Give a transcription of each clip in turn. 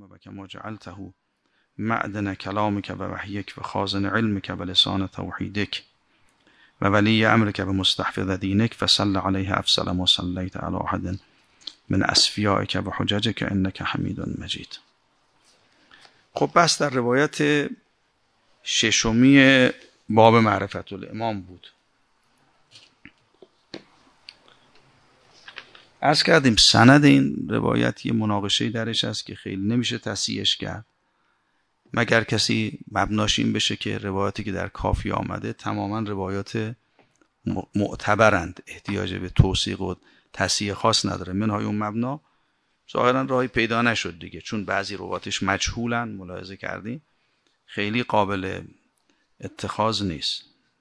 و کما جعلته معدن کلامک و وحیک و خازن علمک و لسان توحیدک و ولی امرک و مستحفظ دینک فصل علیه افضل ما صلیت علی احد من اصفیائک و حججک انک حمید مجید. خب بس در روایت ششمی باب معرفت الامام بود. عرض کردیم سند این روایت یه مناقشه درش هست که خیلی نمیشه تصحیحش کرد مگر کسی مبناش این بشه که روایاتی که در کافی آمده تماما روایات معتبرند، احتیاج به توثیق و تصحیح خاص نداره. منهای اون مبنا ظاهرا راهی پیدا نشد دیگه، چون بعضی روایاتش مجهولن، ملاحظه کردیم، خیلی قابل اتخاذ نیست.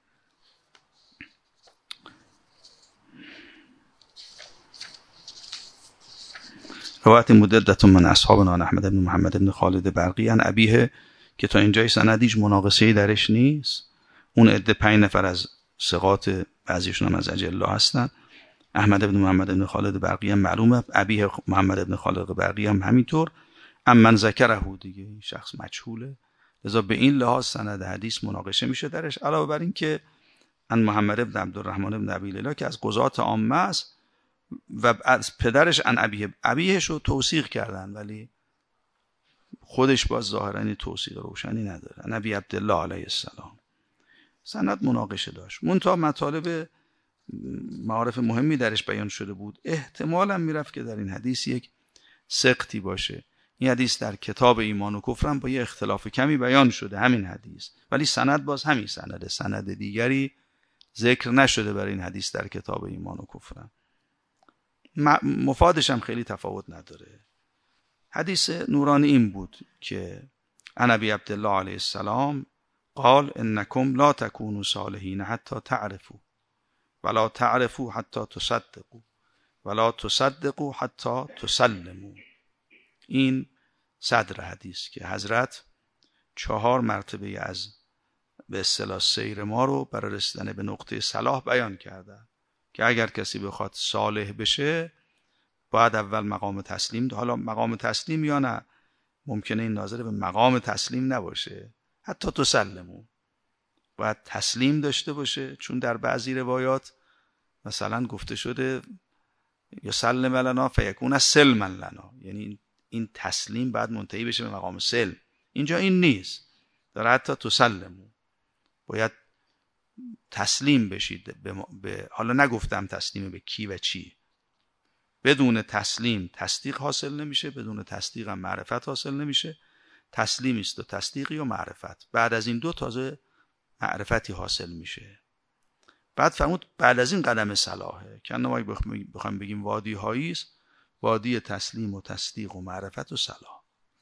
روایت مددت من اصحابنا احمد بن محمد بن خالد برقی عن ابیه که تا اینجای سندیش مناقصه‌ای درش نیست. اون عده 5 نفر از ثقات، بعضیشون هم از اجلا هستن. احمد بن محمد بن خالد برقی هم معلومه، ابیه محمد بن خالد برقی هم همینطور. من ذکره دیگه این شخص مجهوله، لذا به این لحاظ سند حدیث مناقشه میشه درش. علاوه بر این که ان محمد بن عبدالرحمن بن ابی لیلا که از قضات عامه است و از پدرش ان ابیهش رو توثیق کردن، ولی خودش باز ظاهرا توثیق روشنی نداره. نبی عبدالله علیه السلام سند مناقشه داشت، منتها مطالب معارف مهمی درش بیان شده بود. احتمالاً میرفت که در این حدیث یک سقطی باشه. این حدیث در کتاب ایمان و کفر هم با یه اختلاف کمی بیان شده، همین حدیث، ولی سند باز همین سند دیگری ذکر نشده برای این حدیث در کتاب ایمان و کفر. مفادش هم خیلی تفاوت نداره. حدیث نورانی این بود که ابی عبدالله علیه السلام قال انکم لا تکونوا صالحین حتی تعرفوا ولا تعرفوا حتی تصدقوا ولا تصدقوا حتی تسلموا. این صدر حدیث که حضرت 4 مرتبه از به اصطلاح سیر ما رو برای رسیدن به نقطه صلاح بیان کردن که اگر کسی بخواد صالح بشه باید اول مقام تسلیم. حالا مقام تسلیم یا نه، ممکنه این ناظر به مقام تسلیم نباشه، حتی تسلمو، باید تسلیم داشته باشه، چون در بعضی روایات مثلا گفته شده یسلم لنا فیکون سلما لنا، یعنی این تسلیم بعد منتهی بشه به مقام سلم. اینجا این نیست، داره حتی تسلمو، باید تسلیم بشید به حالا نگفتم تسلیم به کی و چی، بدون تسلیم تصدیق حاصل نمیشه، بدون تصدیق هم معرفت حاصل نمیشه. تسلیمی است و تصدیقی و معرفت، بعد از این 2 تازه معرفتی حاصل میشه. بعد فرمود بعد از این قدم صلاحه، که ما بخوایم بگیم وادی هایی است، وادی تسلیم و تصدیق و معرفت و صلاح،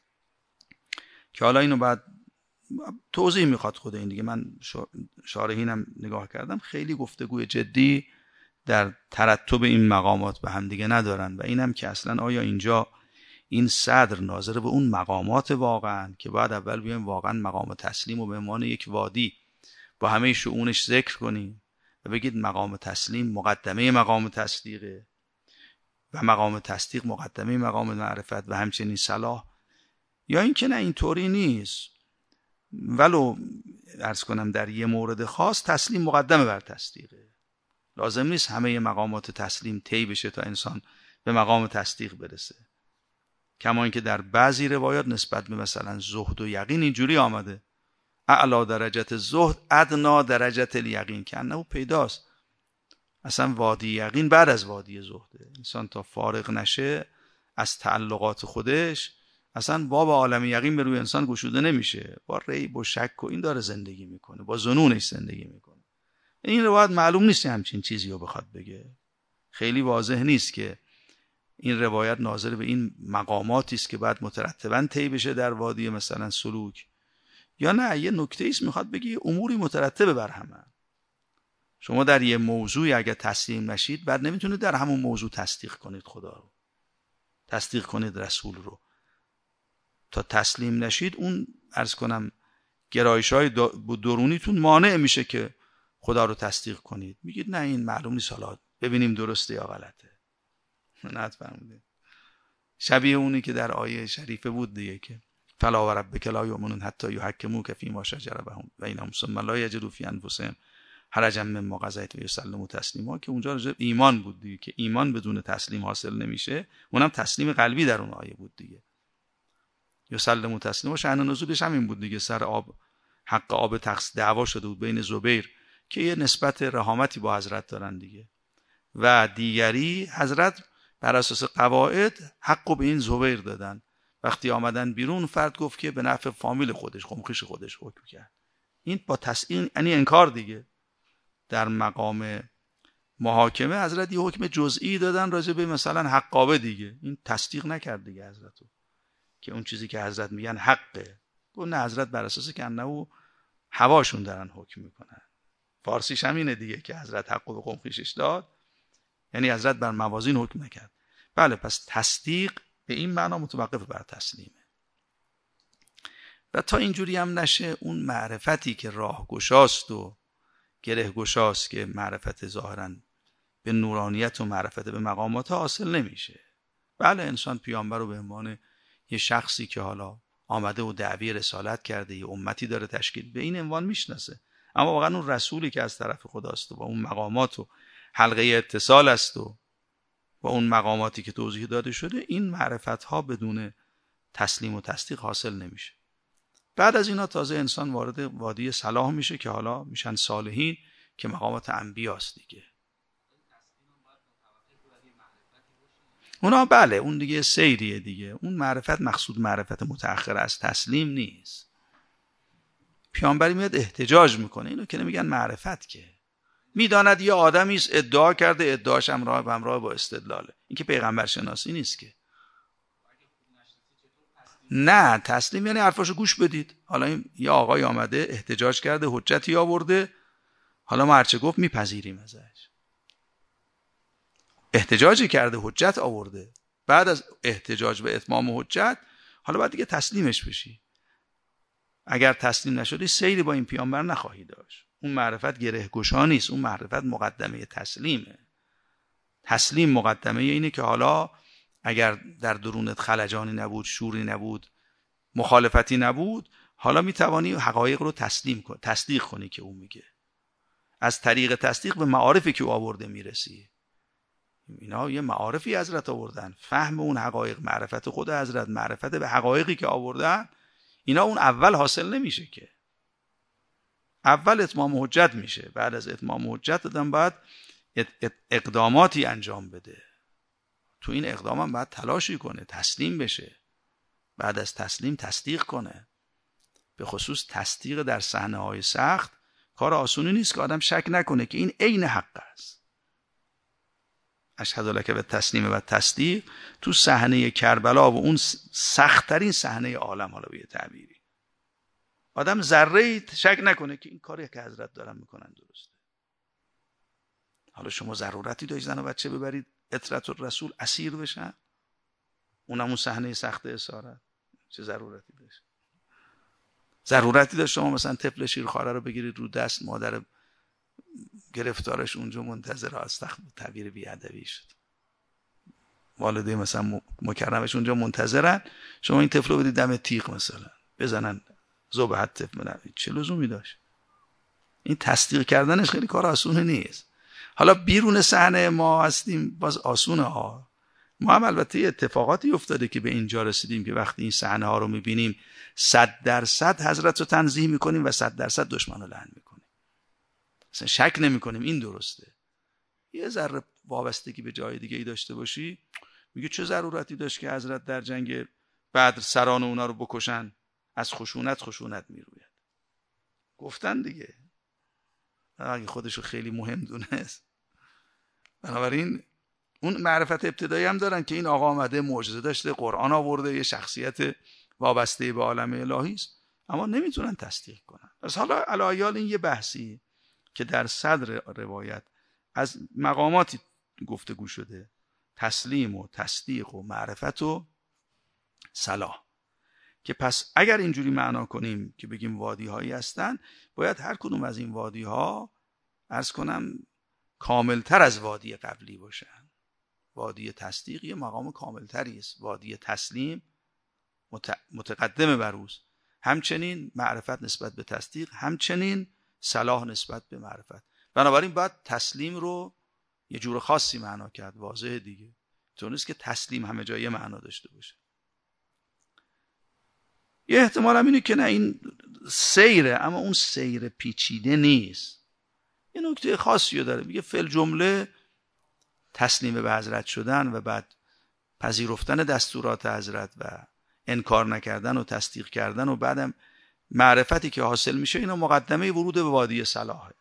که حالا اینو بعد توضیح میخواد خود این دیگه. من شارحینم نگاه کردم، خیلی گفتگوی جدی در ترتب این مقامات به هم دیگه ندارن، و اینم که اصلا آیا اینجا این صدر ناظر به اون مقامات واقعا که بعد اول بیایم واقعا مقام تسلیم و به عنوان یک وادی با همه شؤونش ذکر کنیم و بگید مقام تسلیم مقدمه مقام تصدیقه و مقام تصدیق مقدمه مقام معرفت و همچنین صلاح، یا این که نه اینطوری نیست، ولو عرض کنم در یه مورد خاص تسلیم مقدمه بر تصدیقه، لازم نیست همه مقامات تسلیم طی بشه تا انسان به مقام تصدیق برسه. کما اینکه در بعضی روایات نسبت به مثلا زهد و یقین اینجوری آمده اعلی درجت زهد ادنا درجت الیقین، که انه پیداست اصلا وادی یقین بعد از وادی زهده. انسان تا فارغ نشه از تعلقات خودش اصلا باب عالم یقین به روی انسان گشوده نمیشه، با ریب و شک و این داره زندگی میکنه، با ظنونش زندگی میکنه. این روایت معلوم نیست همچین چیزی رو بخواد بگه، خیلی واضح نیست که این روایت ناظر به این مقاماتی است که بعد مترتباً طی بشه در وادی مثلا سلوک، یا نه یه نکته ایست میخواد بگه اموری مترتبه بر همه. شما در یه موضوعی اگه تسلیم نشید بعد نمیتونید در همون موضوع تصدیق کنید خدا رو، تصدیق کنید رسول رو. تا تسلیم نشید اون عرض کنم گرایش‌های درونیتون مانع میشه که خدا رو تصدیق کنید. میگید نه این معلوم نیست، حالا ببینیم درسته یا غلطه. نه فرمودید شبیه اونی که در آیه شریفه بود دیگه که فلا و ربک لا یؤمنون حتی یحکموک فیما شجر بینهم ثم لا یجدوا فی انفسهم حرجا مما قضیت و یسلموا تسلیما، که اونجا راجع به ایمان بود دیگه که ایمان بدون تسلیم حاصل نمیشه. اونم تسلیم قلبی در اون آیه بود دیگه. یسلموا تسلیما شأن نزولش همین بود دیگه. سر آب، حق آب دعوا شده بود بین زبیر که یه نسبت رحامتی با حضرت دارن دیگه، و دیگری حضرت بر اساس قواعد حقو به این زبیر دادن. وقتی آمدن بیرون فرد گفت که به نفع فامیل خودش، قومخیش خودش حکم کرد. این با تسلیم یعنی انکار دیگه. در مقام محاکمه حضرت یه حکم جزئی دادن راجع به مثلا حقابه دیگه، این تصدیق نکرد دیگه حضرتو که اون چیزی که حضرت میگن حقه. گفت نه، حضرت بر اساس که انه هواشون دارن حکم میکنن. فارسیش همینه دیگه که حضرت حقو به قومخیشش داد، یعنی حضرت بر موازین حکم نکرد. بله، پس تصدیق به این معنا متوقف بر تسلیمه. و تا اینجوری هم نشه، اون معرفتی که راه گشاست و گره گشاست که معرفت ظاهراً به نورانیت و معرفت به مقامات حاصل نمیشه. بله، انسان پیامبر رو به عنوان یه شخصی که حالا آمده و دعوی رسالت کرده، یه امتی داره تشکیل، به این عنوان میشناسه. اما واقعا اون رسولی که از طرف خداست و با اون مقامات و حلقه اتصال است و با اون مقاماتی که توضیح داده شده، این معرفت ها بدون تسلیم و تصدیق حاصل نمیشه. بعد از اینا تازه انسان وارد وادی صلاح میشه که حالا میشن صالحین که مقامات انبیاست دیگه. اونا بله، اون دیگه سیریه دیگه. اون معرفت مقصود معرفت متأخر از تسلیم نیست. پیامبری میاد احتجاج میکنه، اینو که نمیگن معرفت، که میداند یه آدمی است ادعا کرده، ادعاش همراه با استدلاله. این که پیغمبر شناسی نیست که. نه، تسلیم یعنی حرفاشو گوش بدید. حالا این یه آقای آمده احتجاج کرده، حجتی آورده، حالا ما هرچه گفت میپذیریم ازش. احتجاجی کرده، حجت آورده، بعد از احتجاج به اتمام حجت حالا باید دیگه تسلیمش بشی. اگر تسلیم نشدی سیری با این پیامبر نخواهی داشت. اون معرفت گره گشا نیست، اون معرفت مقدمه تسلیمه. تسلیم مقدمه اینه که حالا اگر در درونت خلجانی نبود، شوری نبود، مخالفتی نبود، حالا میتوانی حقایق رو تصدیق کنی که او میگه. از طریق تصدیق به معارفی که او آورده میرسی. اینا یه معارفی حضرت آوردن، فهم اون حقایق، معرفت خود حضرت، معرفت به حقایقی که آوردن، اینا اون اول حاصل نمیشه که. اول اتمام حجت میشه. بعد از اتمام حجت دادن باید اقداماتی انجام بده. تو این اقدام هم باید تلاشی کنه، تسلیم بشه. بعد از تسلیم تصدیق کنه. به خصوص تصدیق در صحنه‌های سخت کار آسونی نیست که آدم شک نکنه که این عین حق است. اشهد لک بالتسلیم و تصدیق تو صحنه کربلا و اون سخت‌ترین صحنه عالم، حالا به تعبیری آدم ذره شک نکنه که این کاری که حضرت دارن میکنن درسته. حالا شما ضرورتی داشت زن و بچه ببرید اطرت الرسول اسیر بشن؟ اونم اون صحنه سخت اسارت، چه ضرورتی داشت؟ ضرورتی داشت شما مثلا طفل شیرخواره رو بگیرید رو دست، مادر گرفتارش اونجا منتظر است، تعبیر بی‌ادبی شد، والده مثلا مکرمش اونجا منتظرن، شما این طفل رو بدید دم تیغ مثلا بزنن ذبحت طفل، چه لزومی داشت؟ این تصدیق کردنش خیلی کار آسونه نیست. حالا بیرون صحنه ما هستیم باز آسونه ها. ما هم البته اتفاقاتی افتاده که به اینجا رسیدیم که وقتی این صحنه ها رو میبینیم 100% حضرت رو تنزیه میکنیم و 100% دشمن رو لعن میکنیم. اصلا شک نمیکنیم این درسته. یه ذره وابستگی به جای دیگه ای داشته باشی، میگه چه ضرورتی داشت که حضرت در جنگ بدر سران اونا رو بکشن؟ از خشونت میروید. گفتن دیگه، اگه خودشو خیلی مهم دونست. بنابراین اون معرفت ابتدایی هم دارن که این آقا آمده معجزه داشته، قرآن آورده، یه شخصیت وابسته به عالم الهی است، اما نمیتونن تصدیق کنن. پس حالا علایال این یه بحثی که در صدر روایت از مقاماتی گفتگو شده، تسلیم و تصدیق و معرفت و صلاح، که پس اگر اینجوری معنا کنیم که بگیم وادی هایی هستن، باید هر کدوم از این وادی ها عرض کنم کاملتر از وادی قبلی باشن. وادی تصدیق یه مقام کامل تری است. وادی تسلیم متقدم بر اوست، همچنین معرفت نسبت به تصدیق، همچنین صلاح نسبت به معرفت. بنابراین باید تسلیم رو یه جور خاصی معنا کرد، واضحه دیگه. تو نیست که تسلیم همه جای معنا داشته باشه. یه احتمال هم اینه که نه این سیره، اما اون سیر پیچیده نیست. یه نکته خاصی رو داره، میگه فل جمله تسلیم به حضرت شدن و بعد پذیرفتن دستورات حضرت و انکار نکردن و تصدیق کردن و بعدم معرفتی که حاصل میشه، اینا مقدمه ورود به وادی صلاحه.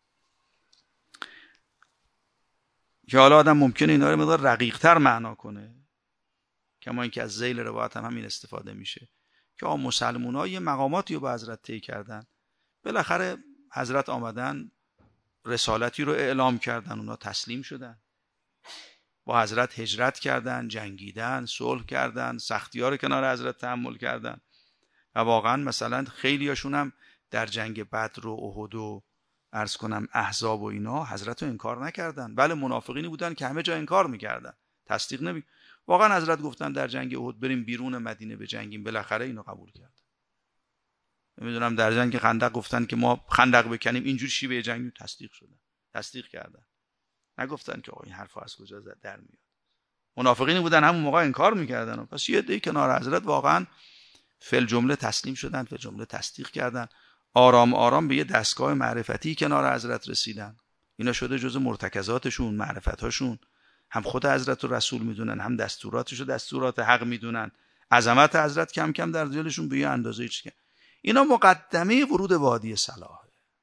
که حالا آدم ممکنه اینا رو مقدار رقیق‌تر معنا کنه، کما اینکه از ذیل روایت هم همین استفاده میشه که مسلمان‌ها یه مقاماتی رو به حضرت طی کردن، بالاخره حضرت آمدن رسالتی رو اعلام کردن، اونا تسلیم شدن، با حضرت هجرت کردن، جنگیدن، صلح کردن، سختی‌ها رو کنار حضرت تحمل کردن و واقعا مثلا خیلی هاشون هم در جنگ بدر و احد و عرض کنم احزاب و اینا حضرت رو انکار نکردن. بله منافقینی بودن که همه جا انکار میکردن، تصدیق واقعا حضرت گفتن در جنگ احد بریم بیرون مدینه بجنگیم، بالاخره اینو قبول کرد. نمیدونم در جنگ خندق گفتن که ما خندق بکنیم اینجور شیوه جنگی، تصدیق کردن، نگفتن که این حرفا از کجا در میاد. منافقینی بودن همون موقع انکار میکردن. پس یه عده‌ای کنار حضرت واقعا فل جمله تسلیم شدن، فل جمله تصدیق کردن، آرام آرام به یه دستگاه معرفتی کنار حضرت رسیدن. اینا شده جزء مرتکزاتشون، معرفتاشون. هم خود حضرت رو رسول میدونن، هم دستوراتشو دستورات حق میدونن، عظمت حضرت کم کم در دلشون به یه اندازه چیه. اینا مقدمه ورود وادی صلاح.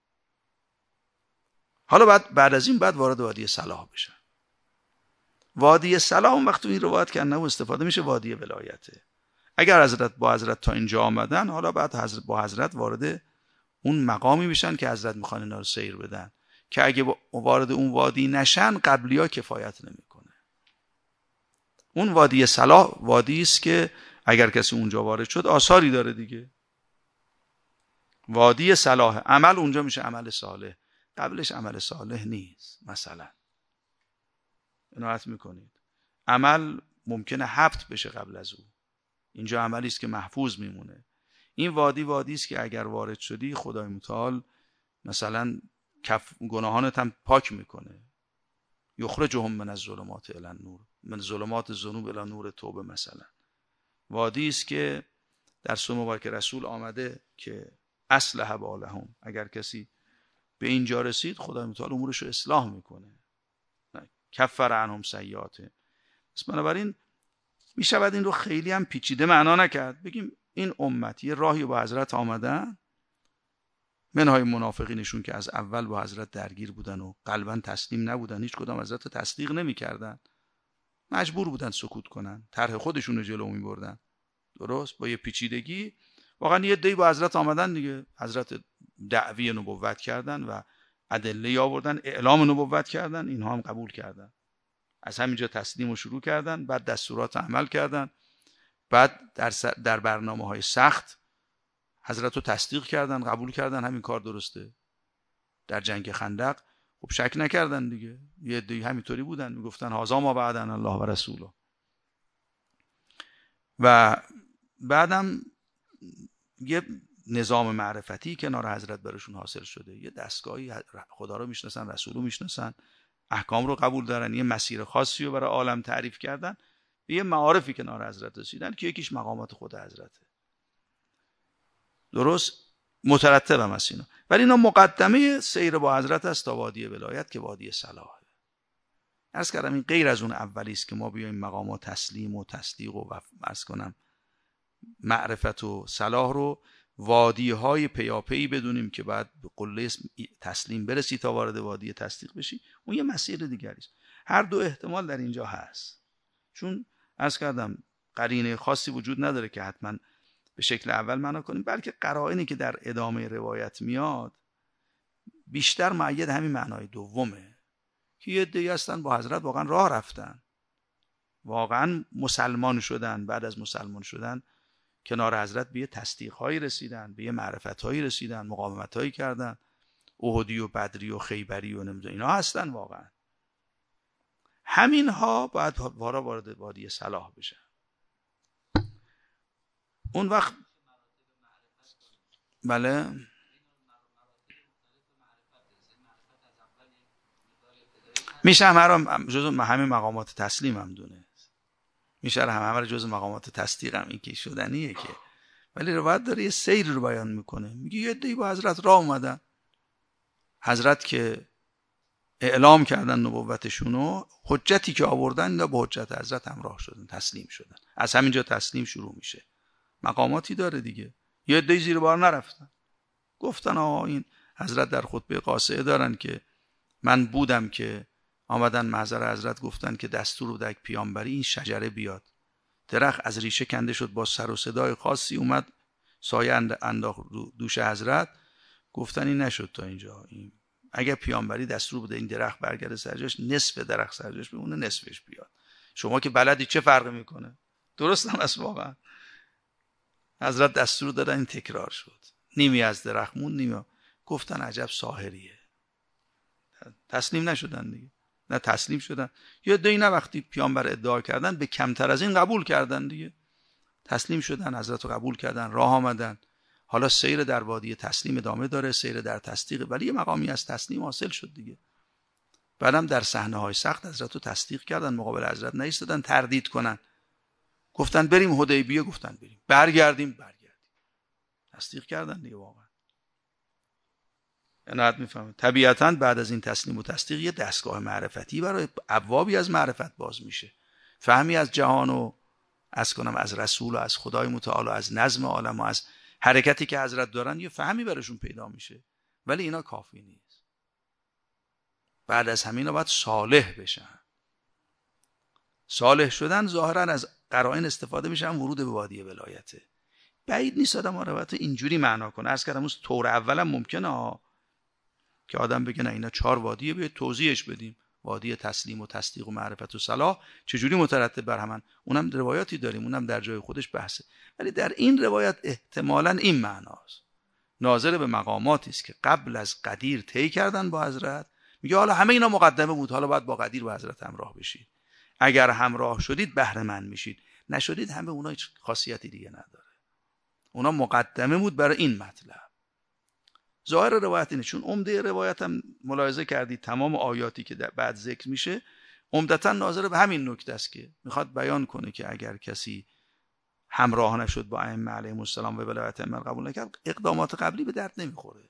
حالا بعد از این بعد وارد وادی صلاح بشن. وادی صلاح اون وقت تو این روایت که انه استفاده میشه وادی ولایته. اگر با حضرت تا اینجا آمدن، حالا بعد با حضرت وارد اون مقامی بشن که حضرت میخوان اینا رو سیر بدن، که اگه وارد اون وادی نشن قبلیا کفایت نمیکنه. اون وادی صلاح وادی است که اگر کسی اونجا وارد شد آثاری داره دیگه. وادی صلاح، عمل اونجا میشه عمل صالح، قبلش عمل صالح نیست. مثلا عنایت میکنید عمل ممکنه حبط بشه قبل از او، اینجا عملی است که محفوظ میمونه. این وادی است که اگر وارد شدی خدای متعال مثلا گناهانت هم پاک میکنه. یخرجهم من الظلمات الی النور، من ظلمات الذنوب الی نور توبه. مثلا وادی است که در سنت مبارک رسول آمده که اصلح بالهم، اگر کسی به اینجا رسید خدای متعال امورش رو اصلاح میکنه، کفر عنهم سیئاتهم. پس بنابراین میشود این رو خیلی هم پیچیده معنا نکرد، بگیم این امت یه راهی با حضرت آمدن، منهای منافقینشون که از اول با حضرت درگیر بودن و قلبا تسلیم نبودن، هیچ کدام حضرت تصدیق نمی‌کردن، مجبور بودن سکوت کنن، طرح خودشون رو جلو می‌بردن. درست با یه پیچیدگی واقعا یه عده‌ای با حضرت آمدن دیگه، حضرت دعوی نبوت کردن و ادله آوردن، اعلام نبوت کردن، اینها هم قبول کردن، از همینجا تسلیم رو شروع کردن، بعد دستورات عمل کردن، بعد در برنامه‌های سخت حضرت رو تصدیق کردن، قبول کردن همین کار درسته. در جنگ خندق خب شک نکردن دیگه، یه عده‌ای همینطوری بودن میگفتن هذا ما بعدن الله و رسوله. و بعدم یه نظام معرفتی کنار حضرت براشون حاصل شده، یه دستگاهی خدا رو میشناسن، رسول رو میشناسن، احکام رو قبول دارن، یه مسیر خاصی رو برای عالم تعریف کردن، یه معارفی کنار حضرت رسیدن که یکیش مقامات خود حضرته. درست مترتب هم از اینا، ولی اینا مقدمه سیر با حضرت است تا وادی ولایت که وادی صلاح. عرض کردم این غیر از اون اولی است که ما بیایم مقامات تسلیم و تصدیق و عرض کنم معرفت و صلاح رو وادی های پیاپی بدونیم که بعد به قله تسلیم برسی تا وارد وادی تصدیق بشی، اون یه مسیر دیگری است. هر دو احتمال در اینجا هست، چون عرض کردم قرینه خاصی وجود نداره که حتما به شکل اول معنا کنیم، بلکه قرائنی که در ادامه روایت میاد بیشتر مؤید همین معنای دومه که یه عده‌ای هستن با حضرت واقعا راه رفتن، واقعا مسلمان شدن، بعد از مسلمان شدن کنار حضرت به یه تصدیق‌هایی رسیدن، به یه معرفت‌هایی رسیدن، مقاومت‌هایی کردن، احدی و بدری و خیبری و نمیدونم اینا هستن واقعا. همین ها باید وارد وادی صلاح بشن. اون وقت بله میشه همه جزء همه مقامات تسلیم هم دونه، میشه همه رو جزء مقامات تصدیق هم این که شدنیه که، ولی روایت داره یه سیر رو بیان میکنه. میگه یه عده‌ای با حضرت راه اومدن، حضرت که اعلام کردن نبوتشونو، حجتی که آوردن اینا با حجت حضرت همراه شدن، تسلیم شدن. از همینجا تسلیم شروع میشه. مقاماتی داره دیگه. یه عده‌ای زیر بار نرفتن، گفتن این حضرت در خطبه قاصعه دارن که من بودم که آمدن محضر حضرت گفتن که دستور بده پیامبری این شجره بیاد. درخت از ریشه کنده شد، با سر و صدای خاصی اومد سایه انداخت دوش حضرت. گفتن این نشد تا اینجا، این اگر پیامبری دستور بده این درخت برگرده سرجاش، نصف درخت سرجاش بمونه، نصفش بیاد. شما که بلدی چه فرقی میکنه؟ درست هم است واقعا. حضرت دستور دادن این تکرار شد، نیمی از درخت مون، نیمی. گفتن عجب ساحریه. تسلیم نشدن دیگه، نه تسلیم شدن. یا دیگه وقتی پیامبر ادعا کردن به کمتر از این قبول کردن دیگه، تسلیم شدن، حضرت رو قبول کردن، راه آمدن. حالا سیر در وادی تسلیم ادامه داره، سیر در تصدیق، ولی یه مقامی از تسلیم حاصل شد دیگه. بعدم در صحنه‌های سخت حضرت رو تصدیق کردن، مقابل حضرت نایستادن تردید کنن. گفتن بریم حدیبیه، گفتن بریم. برگردیم، تصدیق کردن دیگه. واقعا عنایت میفهمید. طبیعتاً بعد از این تسلیم و تصدیق یه دستگاه معرفتی برای ابوابی از معرفت باز میشه، فهمی از جهان و از رسول و از خدای متعال و از نظم عالم و از حرکتی که حضرت دارن، یه فهمی براشون پیدا میشه. ولی اینا کافی نیست. بعد از همینا باید صالح بشن. صالح شدن ظاهرا از قرائن استفاده میشه، هم ورود به وادی ولایته. بعید نیست آدم روایت اینجوری معنا کنه. عرض کردم اون طور اولم ممکنه که آدم بگه نه اینا 4 وادیه، به توضیحش بدیم. وادی تسلیم و تصدیق و معرفت و صلاح چجوری مترتب بر همن، اونم روایاتی داریم، اونم در جای خودش بحثه. ولی در این روایت احتمالاً این معناست، ناظر به مقاماتی است که قبل از قدیر طی کردن با حضرت. میگه حالا همه اینا مقدمه بود، حالا باید با قدیر با حضرت همراه بشید. اگر همراه شدید بهره مند میشید، نشدید همه اونا هیچ خاصیتی دیگه نداره. اونا مقدمه بود برای این مطلب. ظاهر روایت اینه، چون عمده روایت هم ملاحظه کردید تمام آیاتی که بعد ذکر میشه عمدتاً ناظر به همین نکته است که میخواد بیان کنه که اگر کسی همراه نشد با ائمه علیهم السلام و ولایت ائمه قبول نکرد، اقدامات قبلی به درد نمیخوره.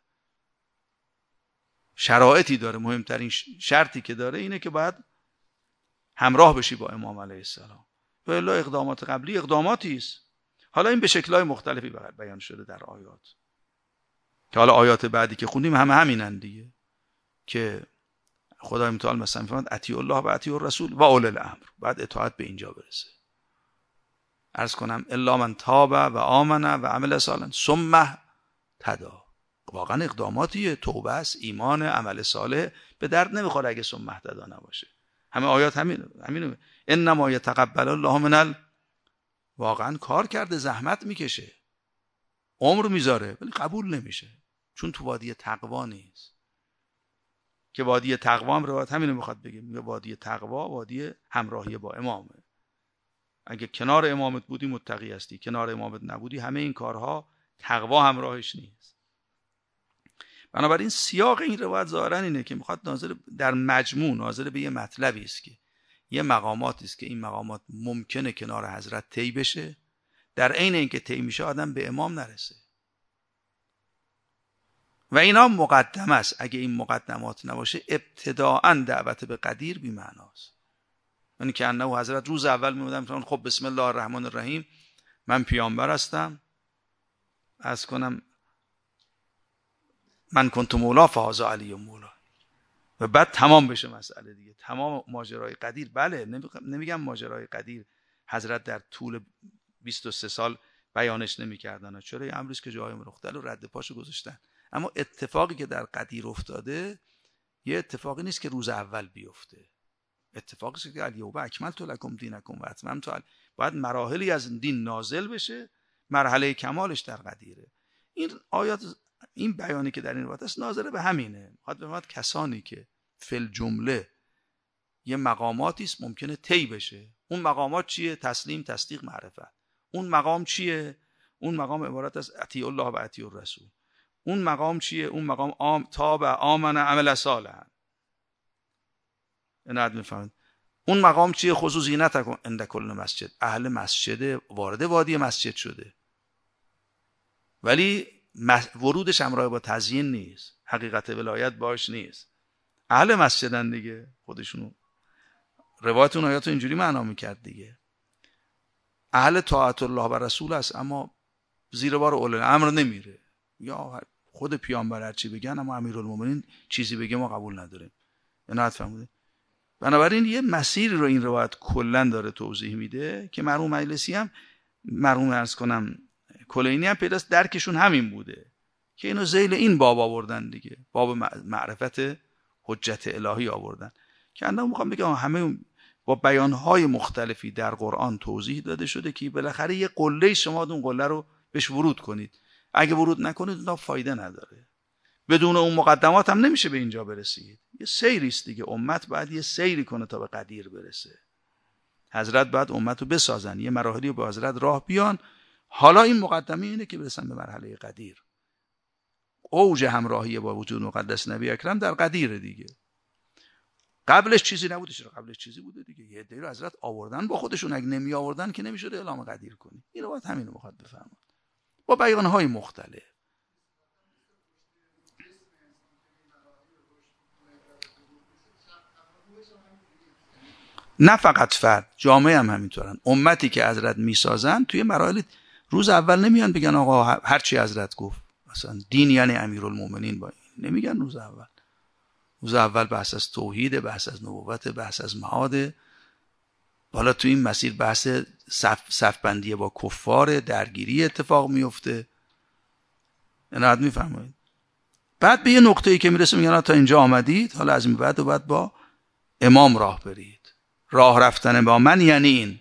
شرایطی داره، مهمترین شرطی که داره اینه که باید همراه بشی با امام علیه السلام. و الا اقدامات قبلی اقداماتی است. حالا این به شکل‌های مختلفی بیان شده در آیات، که حالا آیات بعدی که خوندیم همینن دیگه، که خدای متعال مثلا میفرماد اطیعوا الله و اطیعوا الرسول و اولی الامر، بعد اطاعت به اینجا برسه. عرض کنم الا من تاب و آمن و عمل صالحا ثم اهتدی. واقعا اقداماتیه، توبه است، ایمان، عمل صالح. به درد نمیخوره اگه ثم اهتدی نباشه. همه آیات همین انما یتقبل الله من واقعا کار کرده، زحمت میکشه، عمر میذاره، ولی قبول نمیشه، چون تو وادی تقوا نیست. که وادی تقوا هم روایت همینو میخواد بگه، میگه وادی تقوا وادی همراهی با امامه. اگه کنار امامت بودی متقی هستی، کنار امامت نبودی همه این کارها تقوا همراهش نیست. بنابراین سیاق این روایت ظاهرا اینه که میخواد ناظر در مجموع ناظر به یه مطلبی است که یه مقاماتی است که این مقامات ممکنه کنار حضرت طی بشه، در عین اینکه طی میشه آدم به امام نرسه. و اینا مقدمه است. اگه این مقدمات نباشه ابتداءً دعوت به قدیر بی معناست. یعنی که انه حضرت روز اول میودن خب بسم الله الرحمن الرحیم من پیامبر هستم، از کنم من کنت مولا فهذا علی مولا، و بعد تمام بشه مسئله دیگه، تمام ماجرای قدیر. بله نمیگم ماجرای قدیر حضرت در طول 23 سال بیانش نمیکردن، چرا یه امریست که جای مختل و رد پاشو گذاشتن. اما اتفاقی که در قدیر افتاده یه اتفاقی نیست که روز اول بیفته. اتفاقی است که الیوم اکملت لکم دینکم و اتممت، باید مراحلی از دین نازل بشه، مرحله کمالش در قدیره. این آیات، این بیانی که در این روایت است ناظر به همینه. میخواد به کسانی که فی الجمله یه مقاماتی است ممکنه طی بشه. اون مقامات چیه؟ تسلیم، تصدیق، معرفت. اون مقام چیه؟ اون مقام عبارت از اطیع الله و اطیع الرسول. اون مقام چیه؟ اون مقام تاب آمن عمل صالحا. اینو میفهمید. اون مقام چیه؟ خصوص زینت عند کل مسجد. اهل مسجد وارد وادی مسجد شده، ولی ورودش همراه با تزیین نیست، حقیقت ولایت باش نیست. اهل مسجدن دیگه، خودشونو روایت اون آیاتو اینجوری معنا میکرد دیگه. اهل طاعت الله و رسول است، اما زیر بار اول الامر نمیره، یا خود پیامبر هر چی بگن اما امیرالمومنین چیزی بگه ما قبول نداریم. اینا فهمیدید؟ بنابراین یه مسیر رو این روایت کلا داره توضیح میده که مرحوم مجلسی هم، مرحوم عرض کنم کلینی هم پیداست درکشون همین بوده که اینو ذیل این باب آوردن دیگه، باب معرفت حجت الهی آوردن که اندام میخوام بگم همه با بیانهای مختلفی در قرآن توضیح داده شده که بالاخره یه قله شما اون قله رو بهش ورود کنید. اگه ورود نکنید اون فایده نداره. بدون اون مقدمات هم نمیشه به اینجا برسید. یه سیری است دیگه، امت باید یه سیری کنه تا به قدیر برسه. حضرت باید امت رو بسازن، یه مراحلی رو به حضرت راه بیان. حالا این مقدمه اینه که برسن به مرحله قدیر. اوج همراهی با وجود مقدس نبی اکرم در قدیر دیگه. قبلش چیزی نبوده. چرا قبلش چیزی بوده دیگه؟ یه عده رو حضرت آوردن با خودشون، اگه نمی آوردن که نمیشد اعلام قدیر کنی. این رو باید همین رو میخواد بفهمید با بیانهای مختلف. نه فقط فرد، جامعه هم همینطورن. امتی که حضرت میسازن توی مراحل روز اول نمیان بگن آقا هر چی حضرت گفت، مثلا دین یعنی امیرالمومنین، با این نمیگن. روز اول بحث از توحید، بحث از نبوت، بحث از معاد. حالا تو این مسیر بحث صف بندی با کفار، درگیری اتفاق میفته. اینا میفهمید. بعد به یه نقطه‌ای که میرسه میگن تا اینجا آمدید، حالا از این بعد باید با امام راه برید. راه رفتن با من یعنی این.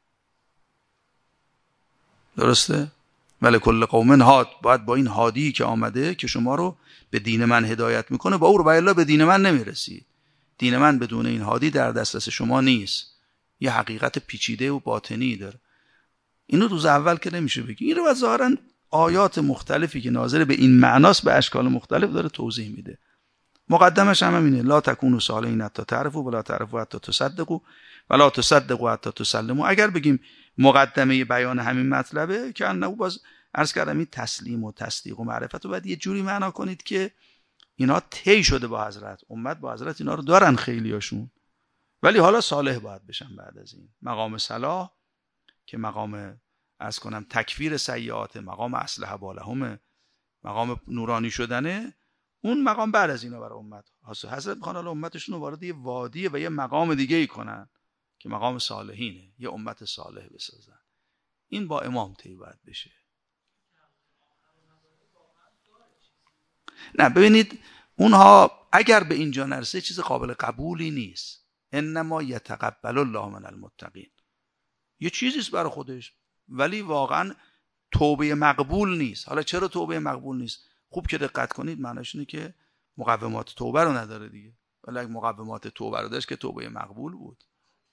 درسته؟ ولی کل قوم هاد، باید با این هادی که آمده که شما رو به دین من هدایت میکنه، با او رو بالا به دین من نمیرسید. دین من بدون این هادی در دسترس شما نیست. یه حقیقت پیچیده و باطنی داره. اینو روز اول که نمیشه بگی. این رو ظاهرا آیات مختلفی که ناظر به این معناست به اشکال مختلف داره توضیح میده. مقدمش هم اینه: لا تکونوا صالحین حتی تعرفوا ولا تعرفوا حتی تصدقوا ولا تصدقوا حتی تسلموا. اگر بگیم مقدمه بیان همین مطلبه که انه باز عرض کردم این تسلیم و تصدیق و معرفت رو باید یه جوری معنا کنید که اینا طی شده با حضرت، امت با حضرت اینا رو دارن خیلیاشون، ولی حالا صالح باید بشن. بعد از این مقام صلاح که مقام عرض کنم تکفیر سیئات، مقام اصلح بالهم، مقام نورانی شدنه، اون مقام بعد از اینا برای امت حضرت میخوان حالا امتشون رو وارد یه وادی و یه مقام دیگه ای کنن که مقام صالحینه، یه امت صالح بسازن. این با امام طی باید بشه. نه ببینید، اونها اگر به اینجا نرسه چیز قابل قبولی نیست. انما یتقبل الله من المتقین. یه چیزیست برای خودش، ولی واقعا توبه مقبول نیست. حالا چرا توبه مقبول نیست؟ خوب که دقت کنید معناش اینه که مقومات توبه رو نداره دیگه. ولی اگه مقومات توبه رو داشت که توبه مقبول بود.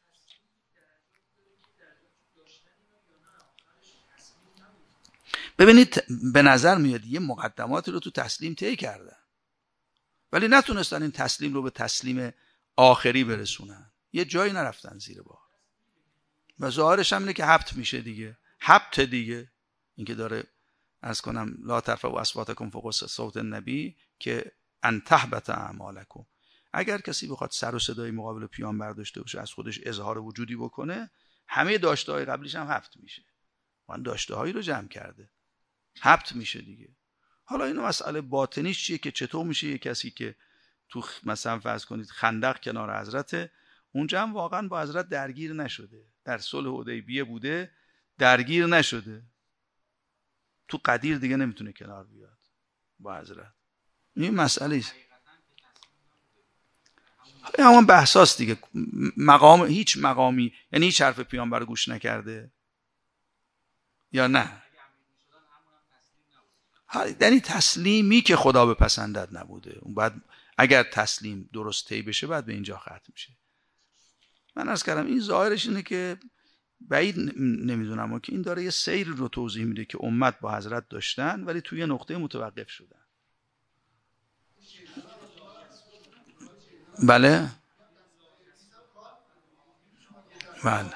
ببینید به نظر میاد یه مقدماتی رو تو تسلیم طی کردن، ولی نتونستن این تسلیم رو به تسلیم آخری برسونن. یه جایی نرفتن زیر بار. و ظاهرش هم اینه که حبط میشه دیگه. حبط دیگه. این که داره عرض کنم لا ترفعوا اصواتکم فوق صوت النبی که ان تحبط اعمالکم. اگر کسی بخواد سر و صدای مقابل پیامبر داشته باشه، از خودش اظهار وجودی بکنه، همه داشته‌های قبلیش هم حبط میشه. من داشته‌هایی رو جمع کرده، حبط میشه دیگه. حالا اینو مسئله باطنیش چیه که چطور میشه یه کسی که تو مثلا فرض کنید خندق کنار حضرت، اونجا هم واقعا با حضرت درگیر نشده، در صلح حدیبیه بوده درگیر نشده، تو قدیر دیگه نمیتونه کنار بیاد با حضرت. این مسئله است. همون بحثاست دیگه. مقام، هیچ مقامی، یعنی هیچ حرف پیامبر رو گوش نکرده یا نه؟ یعنی تسلیمی که خدا بپسندد نبوده. اون بعد اگر تسلیم درست طی بشه بعد به اینجا ختم میشه. من عرض کردم این ظاهرش اینه که بعید نمیدونم، اما که این داره یه سیر رو توضیح میده که امت با حضرت داشتن ولی توی نقطه متوقف شدن. بله بله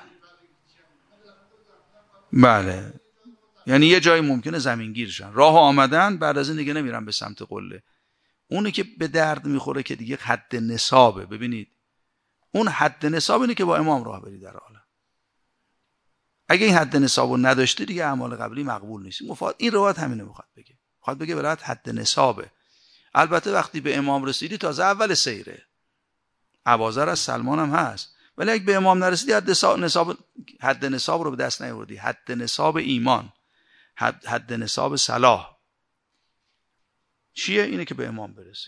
بله، یعنی یه جایی ممکنه زمینگیرشن، راه آمدن بعد از این دیگه نمیرن به سمت قله. اونی که به درد میخوره که دیگه حد نصابه. ببینید اون حد نصاب اینه که با امام راه بری در عالم. اگه این حد نصاب رو نداشتی دیگه اعمال قبلی مقبول نیست. این روایت همینه میخواد بگه، میخواد بگه ولایت حد نصابه. البته وقتی به امام رسیدی تازه اول سیره، اباذر از سلمان هم هست، ولی اگه به امام نرسیدی حد نصاب رو به دست نیاوردی. حد نصاب ایمان، حد نصاب صلاح چیه؟ اینه که به امام برسی.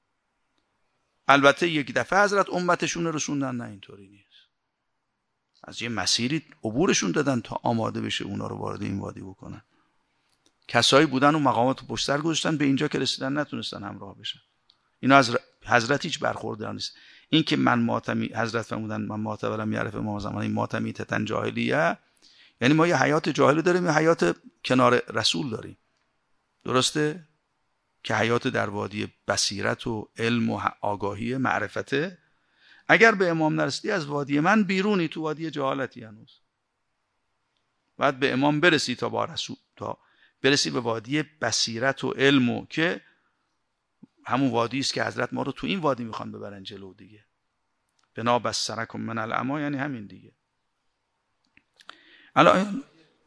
البته یک دفعه حضرت امتشون رسوندن، نه اینطوری نیست، از یه مسیری عبورشون دادن تا آماده بشه اونا رو وارد این وادی بکنن. کسایی بودن و مقامات پشت سر گذاشتن، به اینجا که رسیدن نتونستن همراه بشن. اینا از حضرت هیچ برخوردار نیست. این که من ماتمی، حضرت فرمودن من ماتولم یعرف امام زمان، این ماتمی تتن جاهلیه، یعنی ما یه حیات جاهلی داریم، یه حیات کنار رسول داریم. درسته؟ که حیات در وادی بصیرت و علم و آگاهی معرفته. اگر به امام نرسیدی از وادی من بیرونی، تو وادی جهالتی هنوز. بعد به امام برسی تا با رسول، تا برسی به وادی بصیرت و علم، که همون وادی است که حضرت ما رو تو این وادی میخوان ببرن جلو دیگه. بنا بصرکم من العمی، یعنی همین دیگه. الان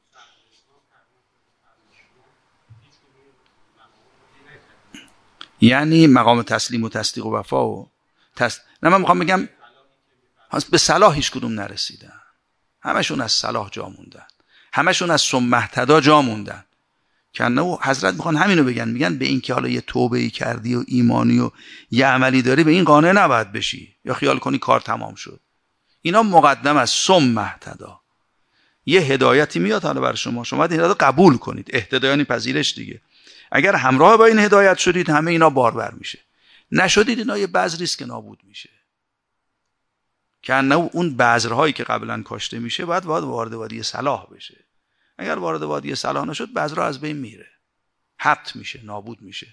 یعنی مقام تسلیم و تصدیق و وفا و نه، من میخوام بگم به صلاح هیچ کدوم نرسیدن. همشون از صلاح جا موندن، همشون از ثم اهتدی جا موندن. که حضرت میخوان همینو بگن، میگن به این که حالا یه توبه‌ای کردی و ایمانی و یه عملی داری به این قانع نباید بشی یا خیال کنی کار تمام شد. اینا مقدم از ثم اهتدی. یه هدایتی میاد حالا بر شما باید این هدایت قبول کنید. اهتدایانی پذیرش دیگه. اگر همراه با این هدایت شدید همه اینا بارور میشه. نشدید اینا یه بذری است که نابود میشه. که اون بذرهایی که قبلا کاشته میشه باید وارد وادی صلاح بشه. اگر وارد وادی صلاح نشد بذرها از بین میره، حبط میشه، نابود میشه.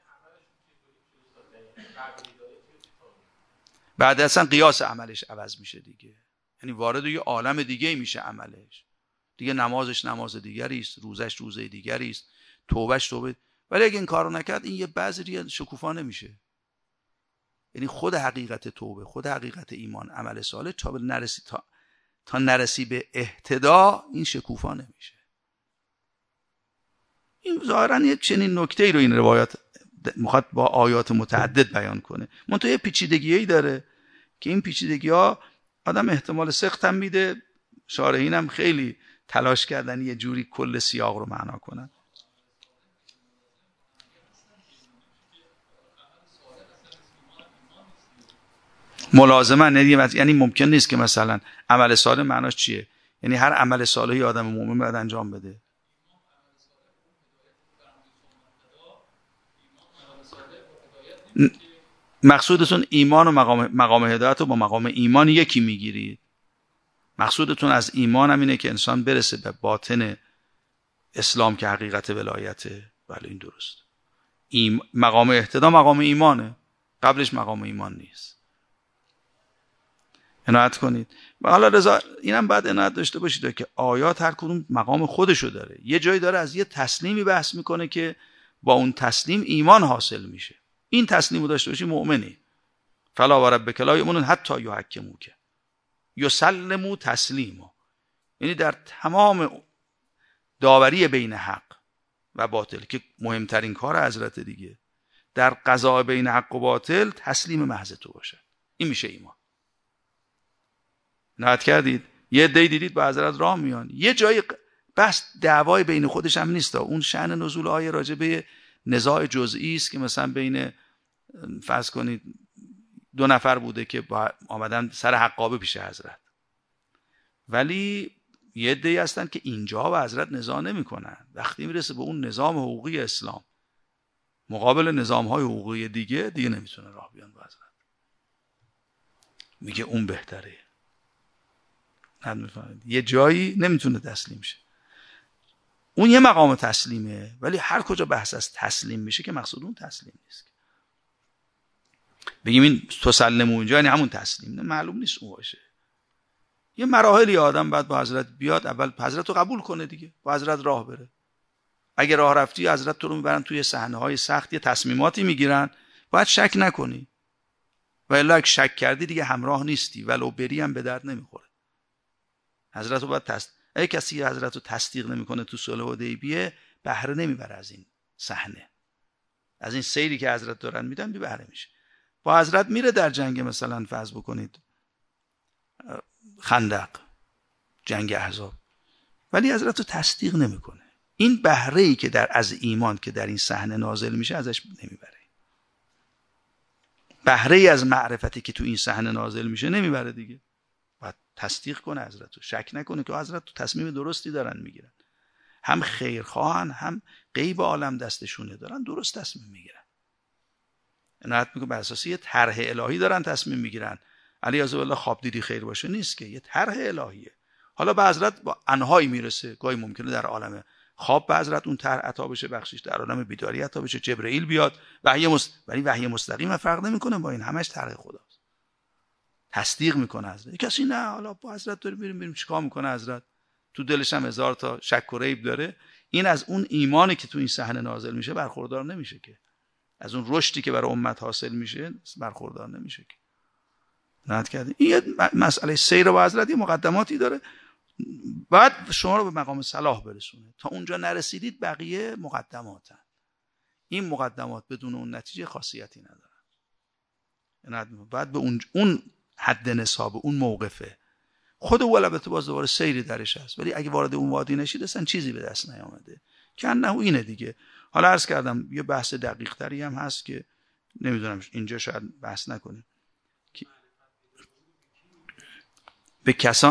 بعد اصلا قیاس عملش عوض میشه دیگه. یعنی وارد یه عالم دیگه میشه عملش. دیگه نمازش نماز دیگری است، روزش روزه دیگری است، توبهش توبه. ولی اگه این کارو نکرد این یه بذری شکوفا نمیشه. یعنی خود حقیقت توبه، خود حقیقت ایمان، عمل صالح تا نرسی به اهتدا این شکوفا نمیشه. این ظاهرا یه چنین نکته‌ای رو این روایات میخواد با آیات متعدد بیان کنه. منتها یه پیچیدگی‌ای داره که این پیچیدگی‌ها آدم احتمال سقط هم میده. شارحین هم خیلی تلاش کردن یه جوری کل سیاق رو معنا کنن. ملازمه یعنی ممکن نیست که مثلا عمل صالح معناش چیه؟ یعنی هر عمل صالحی آدم مومن باید انجام بده. مقصودتون ایمان و مقام هدایت رو با مقام ایمان یکی میگیرید؟ مقصودتون از ایمان هم اینه که انسان برسه به باطن اسلام که حقیقت ولایته؟ بله این درست. مقام اهتدا مقام ایمانه، قبلش مقام ایمان نیست. عنایت کنید. و حالا رضا اینم بعد عنایت داشته باشید که آیات هر کدوم مقام خودشو داره. یه جایی داره از یه تسلیمی بحث میکنه که با اون تسلیم ایمان حاصل میشه. این تسلیمو داشته باشی مؤمنی. فلا و ربک لا یؤمنون حتی یحکموک یسلموا تسلیما. یعنی در تمام داوری بین حق و باطل که مهمترین کار حضرت دیگه، در قضا بین حق و باطل تسلیم محض تو باشه. این میشه ایمان. نهایت کردید یه عده‌ای دیدید با حضرت راه میان، یه جای بس دعوای بین خودش هم نیست. اون شأن نزول آیه راجع به نزاع جزئی است که مثلا بین فرض کنید 2 نفر بوده که آمدن سر حقابه پیش حضرت، ولی یه عده‌ای هستن که اینجا با حضرت نزاع نمی‌کنن. وقتی میرسه به اون نظام حقوقی اسلام مقابل نظام‌های حقوقی دیگه نمیتونه راه بیان با حضرت. میگه اون بهتره. یه جایی نمیتونه تسلیم شه. اون یه مقام تسلیمه، ولی هر کجا بحث از تسلیم میشه که مقصود اون تسلیم نیست. بگیم این تسلم اونجا یعنی همون تسلیم، نه معلوم نیست اون باشه. یه مراحلی آدم بعد با حضرت بیاد، اول حضرت رو قبول کنه دیگه، با حضرت راه بره. اگه راه رفتی حضرت تو رو میبرن توی صحنه‌های سخت، یه تصمیماتی میگیرن، باید شک نکنی. و الا اگه شک کردی دیگه همراه نیستی، ولو بری هم به درد نمیخوره. حضرت رو باید اگه کسی حضرت رو تصدیق نمیکنه تو صلح حدیبیه، بهره نمیبره از این صحنه، از این سیری که حضرت دارن میدن بی بهره میشه. با حضرت میره در جنگ، مثلا فرض بکنید خندق، جنگ احزاب، ولی حضرت رو تصدیق نمیکنه. این بهره ای که از ایمان که در این صحنه نازل میشه ازش نمیبره. بهره ای از معرفتی که تو این صحنه نازل میشه نمیبره دیگه. باید تصدیق کنه حضرت رو، شک نکنه که حضرت تو تصمیم درستی دارن میگیرن. هم خیرخواهن، هم غیب عالم دستشونه، دارن درست تصمیم میگیرن. عنایت میگه بر اساس یه طرح الهی دارن تصمیم میگیرن. علی عز وجل خواب دیدی خیر باشه نیست که، یه طرح الهیه. حالا به حضرت با انهایی میرسه، گاهی ممکنه در عالم خواب به حضرت اون طرح عطا بشه، بخشش در عالم بیداری عطا بشه، جبرئیل بیاد، ولی وحی مستقیم فرق نمیکنه با این، همش طرح خداست. تصدیق میکنه حضرت. کسی نه حالا با حضرت داریم بریم چیکار میکنه حضرت، تو دلش هم هزار تا شک و ریب داره، این از اون ایمانی که تو این صحنه نازل میشه برخوردار نمیشه که، از اون رشدی که برای امت حاصل میشه برخوردار نمیشه که. نهایت کردیم این یه مسئله سیر با حضرت، یه مقدماتی داره، بعد شما رو به مقام صلاح برسونه. تا اونجا نرسیدید بقیه مقدماتن. این مقدمات بدون اون نتیجه خاصیتی ندارن. بعد به اون حد نصاب، اون موقفه خود او البته باز دوباره سیری درش هست، ولی اگه وارد اون وادی نشید اصلا چیزی به دست نیامده که نه اینه دیگه. حالا عرض کردم یه بحث دقیق تری هم هست که نمیدونم اینجا شاید بحث نکنیم به کسان.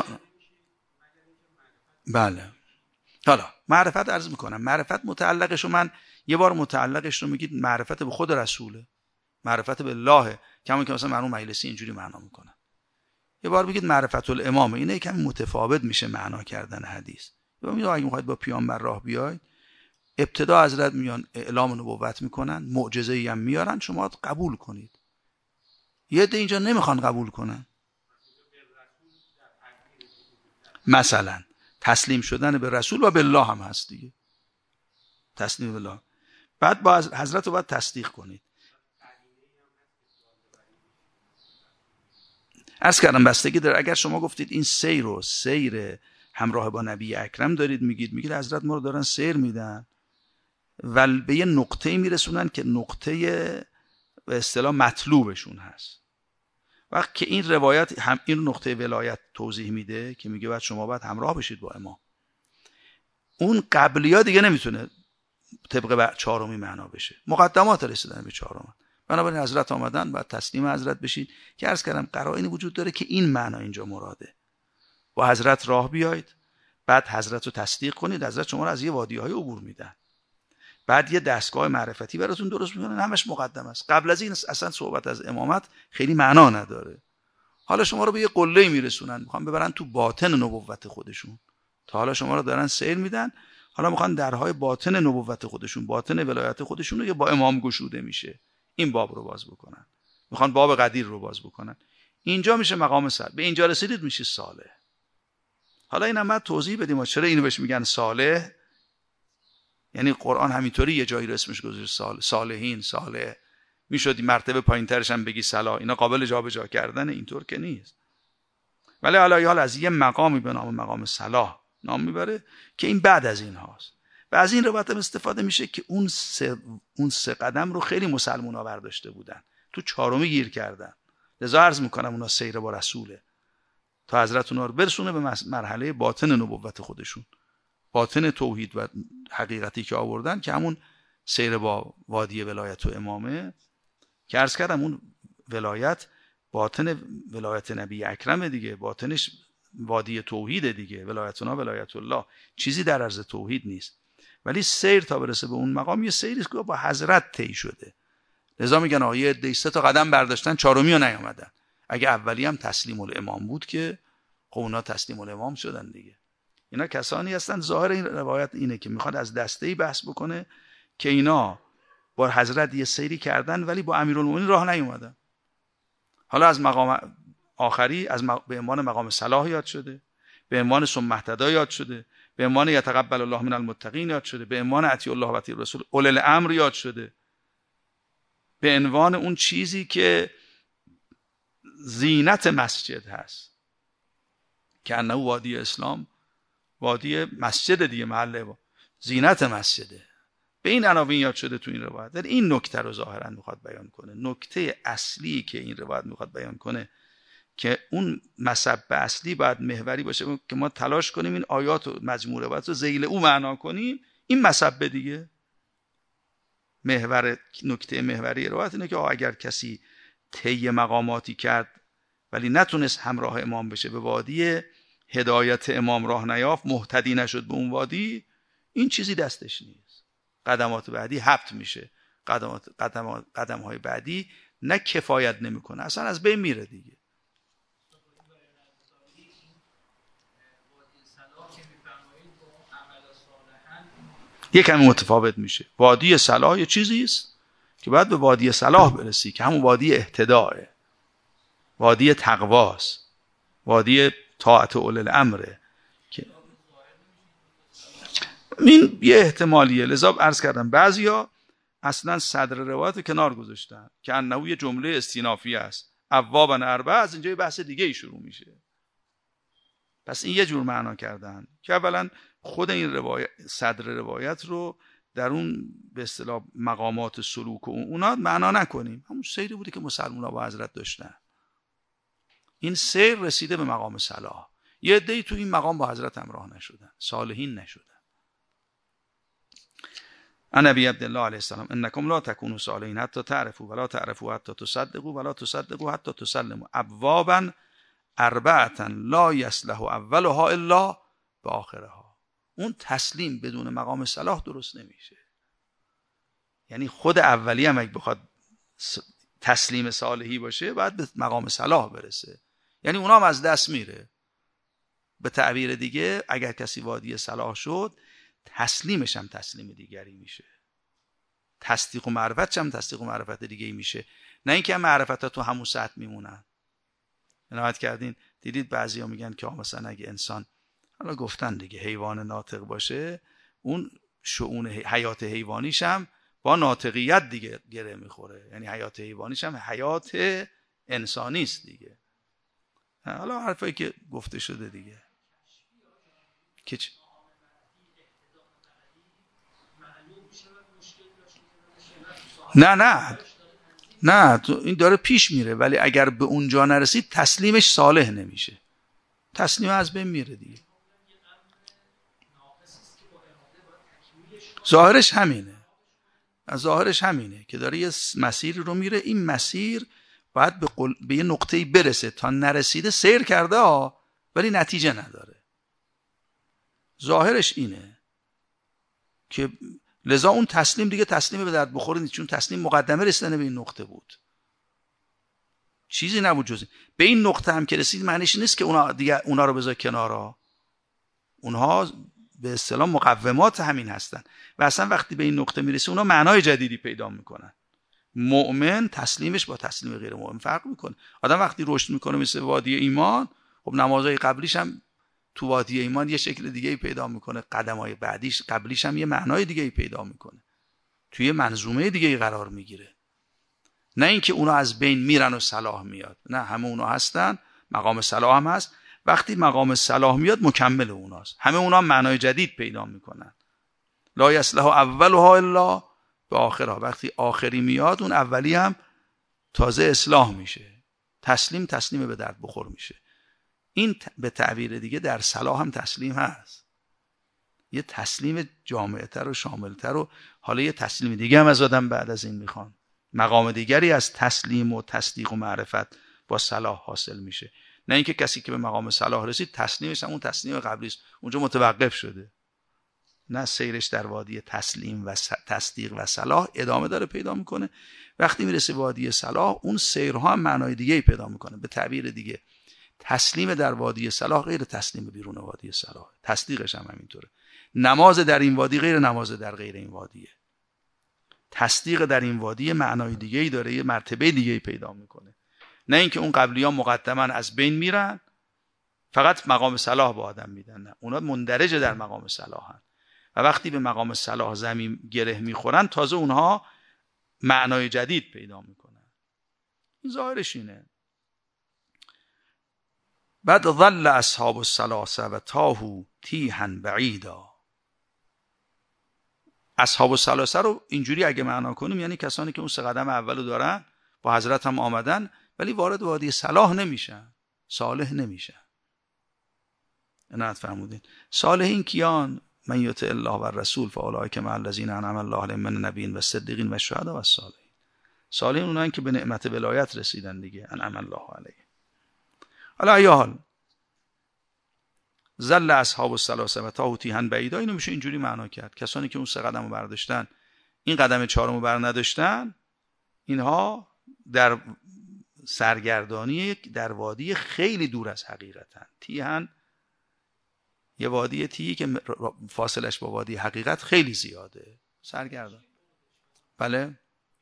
بله حالا معرفت عرض میکنم، معرفت متعلقش رو من یه بار متعلقش رو میگید معرفت به خود رسوله، معرفت به الله، کما که مثلا مرحوم مجلسی اینجوری معنا میکنن. یه بار بگید معرفت الامام، اینه کمی متفاوت میشه معنا کردن حدیث. یا میگه اگه میخواید با پیامبر راه بیاید، ابتدا حضرت میان اعلام نبوت میکنن، معجزه‌ای هم میارن، شما قبول کنید. یه عده اینجا نمیخوان قبول کنن، مثلا تسلیم شدن به رسول و به الله هم هست دیگه، تسلیم به الله. بعد با حضرت رو باید تصدیق کنید. عرض کردم بستگی داره. اگر شما گفتید این سیر همراه با نبی اکرم دارید میگید حضرت ما رو دارن سیر میدن و به یه نقطه میرسونن که نقطه به اصطلاح مطلوبشون هست. وقت که این روایت هم این نقطه ولایت توضیح میده که میگه بعد شما باید همراه بشید با امام، اون قبلیا دیگه نمیتونه طبق چهارمی معنا بشه، مقدمات رسیدن به چهارم. بنابراین حضرت آمدن بعد تسلیم حضرت بشید که عرض کردم قرائنی وجود داره که این معنا اینجا مراده. با حضرت راه بیایید، بعد حضرت رو تصدیق کنید، حضرت شما رو از یه وادی‌های عبور میدن، بعد یه دستگاه معرفتی براتون درست میکنن، همش مقدم است. قبل از این اصلا صحبت از امامت خیلی معنا نداره. حالا شما رو به یه قله میرسونن، میخوان ببرن تو باطن نبوت خودشون. تا حالا شما رو دارن سیر میدن، حالا میخوان درهای باطن نبوت خودشون، باطن ولایت خودشون رو که با امام گشوده میشه، این باب رو باز بکنن. میخوان باب قدیر رو باز بکنن. اینجا میشه مقام صالح. به اینجا رسیدید میشه صالح. حالا اینم بعد توضیح بدیم چرا اینو بهش میگن صالح. یعنی قرآن همینطوری یه جایی رو اسمش گذاشته صالحین، صالح. میشد مرتبه پایینترش هم بگی صلاح. اینا قابل جابجا کردن، اینطور که نیست. ولی حالا از یه مقامی به نام مقام صلاح نام میبره که این بعد از این هاست. و از این روایت هم استفاده میشه که اون سه قدم رو خیلی مسلمونا برداشته بودن، تو چهارمی گیر کردن. لذا عرض میکنم اونا سیر با رسوله تا حضرت اونا رو برسونه به مرحله باطن نبوت خودشون، باطن توحید و حقیقتی که آوردن، که همون سیر با وادی ولایت و امامه که عرض کردم اون ولایت باطن ولایت نبی اکرم دیگه، باطنش وادی توحید دیگه، ولایتنا ولایت الله، چیزی در عرض توحید نیست. ولی سیر تا برسه به اون مقام یه سیری که با حضرت طی شده. لذا میگن آیه 3 تا قدم برداشتن، چهارمی رو نیامدن. اگه اولی هم تسلیم الامام بود که خب اونا تسلیم الامام شدن دیگه. اینا کسانی هستن، ظاهر این روایت اینه که میخواد از دسته‌ای بحث بکنه که اینا با حضرت یه سیری کردن ولی با امیرالمومنین راه نیومدن. حالا از مقام آخری به عنوان مقام صلاح یاد شده، به عنوان ثم اهتدی یاد شده، به عنوان یتقبل الله من المتقین یاد شده، به عنوان اطیع الله و اطیع الرسول اولی الامر یاد شده، به عنوان اون چیزی که زینت مسجد هست که انه وادی اسلام، وادی مسجد دیگه، محل زینت مسجده. به این عناوین یاد شده تو این روایت. در این نکته رو ظاهرا میخواد بیان کنه. نکته اصلی که این روایت میخواد بیان کنه که اون مصب اصلی باید محوری باشه که ما تلاش کنیم این آیات و مجموع روایت رو ذیل او معنا کنیم. این مصب دیگه محور، نکته محوری روایت اینه که اگر کسی طی مقاماتی کرد ولی نتونست همراه امام بشه، به وادی هدایت امام راه نیافت، مهتدی نشد به اون وادی، این چیزی دستش نیست. قدمات بعدی حبط میشه، قدم های بعدی نه کفایت نمیکنه، اصلا از بین میره دیگه. یک کمی متفاوت میشه. وادی صلاح یه چیزی است که باید به وادی صلاح برسی که همون وادی اهتداء، وادی تقواست، وادی طاعت اولی الامره. این یه احتمالیه. لذا عرض کردم بعضیا اصلا صدر روایت کنار گذاشتن که انه یه جمله استینافی است، ابوابا اربعه، از اینجا یه بحث دیگه ای شروع میشه. پس این یه جور معنا کردن که اولا خود این روایت، صدر روایت رو در اون به اصطلاح مقامات سلوک و اونا معنا نکنیم. همون سیری بوده که مسلمان‌ها با حضرت داشتن. این سیر رسیده به مقام صلاح. یه عده‌ای تو این مقام با حضرت همراه نشدن، صالحین نشدن. نبی عبدالله علیه السلام انکم لا تکونوا صالحین حتی تعرفوا ولا تعرفوا حتی تصدقوا ولا تصدقوا حتی تسلموا ابوابا اربعه لا یصلح اولها الا باخرها. اون تسلیم بدون مقام صلاح درست نمیشه. یعنی خود اولی هم اگه بخواد تسلیم صالحی باشه باید به مقام صلاح برسه، یعنی اونام از دست میره. به تعبیر دیگه اگر کسی وادی صلاح شد، تسلیمش هم تسلیم دیگری میشه، تصدیق و معرفتش هم تصدیق و معرفت دیگری میشه، نه اینکه معرفت ها تو همون سطح میمونن. عنایت کردین دیدید بعضیا میگن که مثلا اگه انسان، حالا گفتن دیگه، حیوان ناطق باشه، اون شؤون حیات حیوانیش هم با ناطقیت دیگه گره میخوره، یعنی حیات حیوانیش هم حیات انسانی است دیگه. حالا حرفایی که گفته شده دیگه که نه این داره پیش میره، ولی اگر به اونجا نرسید تسلیمش صالح نمیشه، تسلیم از بین میره دیگه. ظاهرش همینه که داره یه مسیری رو میره. این مسیر باید به یه نقطه‌ای برسه، تا نرسیده سیر کرده ولی نتیجه نداره. ظاهرش اینه که لذا اون تسلیم دیگه تسلیم به درد بخوره نیست، چون تسلیم مقدمه رسیدن به این نقطه بود، چیزی نبود جز به این نقطه هم که رسید. معنیش نیست که اونا رو بذار کنارا، اونها به اصطلاح مقومات همین هستن و اصلا وقتی به این نقطه میرسه اونا معنای جدیدی پیدا میکنن. مؤمن تسلیمش با تسلیم غیر مؤمن فرق میکنه. آدم وقتی رشد میکنه مثل وادی ایمان، خب نمازهای قبلیش هم تو وادی ایمان یه شکل دیگه پیدا میکنه، قدمهای بعدیش قبلیش هم یه معنای دیگه پیدا میکنه، توی منظومه دیگه قرار میگیره. نه اینکه اونا از بین میرن و صلاح میاد، نه، همه اونا هستن، مقام صلاح هم هست. وقتی مقام صلاح میاد مکمل اوناست، همه اونا معنای جدید پیدا میکنن. لا یصلح اولها الا باخرها. وقتی آخری میاد اون اولی هم تازه اصلاح میشه، تسلیم به درد بخور میشه. این به تعبیر دیگه در صلاح هم تسلیم هست، یه تسلیم جامعتر و شاملتر، و حالا یه تسلیم دیگه هم از آدم بعد از این میخوان. مقام دیگری از تسلیم و تصدیق و معرفت با صلاح حاصل میشه، نه اینکه کسی که به مقام صلاح رسید تسلیمش هم اون تسلیم قبلی است، اونجا متوقف شده. نه، سیرش در وادی تسلیم و تصدیق و صلاح ادامه داره پیدا میکنه. وقتی میرسه وادی صلاح، اون سیرها هم معنای دیگه پیدا میکنه. به تعبیر دیگه تسلیم در وادی صلاح غیر تسلیم بیرون وادی صلاح، تصدیقش هم همینطوره. نماز در این وادی غیر نماز در غیر این وادیه. تصدیق در این وادی معنای دیگه‌ای داره، یه مرتبه دیگه‌ای پیدا میکنه. نه اینکه اون قبلیان مقدما از بین میرن فقط مقام صلاح به آدم میدن، نه، اونا مندرج در مقام صلاحن و وقتی به مقام صلاح زمین گره میخورن تازه اونها معنای جدید پیدا میکنن. این ظاهرش اینه. بعد ظل اصحاب الثلاثه و تاهوا تیها بعیدا. اصحاب الثلاثه رو اینجوری اگه معنا کنیم یعنی کسانی که اون 3 قدم اولو دارن، با حضرت هم آمدن ولی وارد وادی صلاح نمیشن، صالح نمیشن. عنایت فرمودین. صالحین کیان؟ من یطع الله و الرسول فاولئک مع الذین انعم الله علیهم من النبیین و الصدیقین و الشهداء و الصالحین. صالحین اونایی که به نعمت ولایت رسیدن دیگه، انعم الله علیهم. حالا ای حال ظل اصحاب الثلاثه و تاهوا تیها بعیدا، اینو میشه اینجوری معنا کرد کسانی که اون 3 قدمو برداشتن این قدم 4مو بر نداشتن، اینها در سرگردانی در وادی خیلی دور از حقیقتن. تیهن یه وادی تیهی که فاصلش با وادی حقیقت خیلی زیاده، سرگردان. بله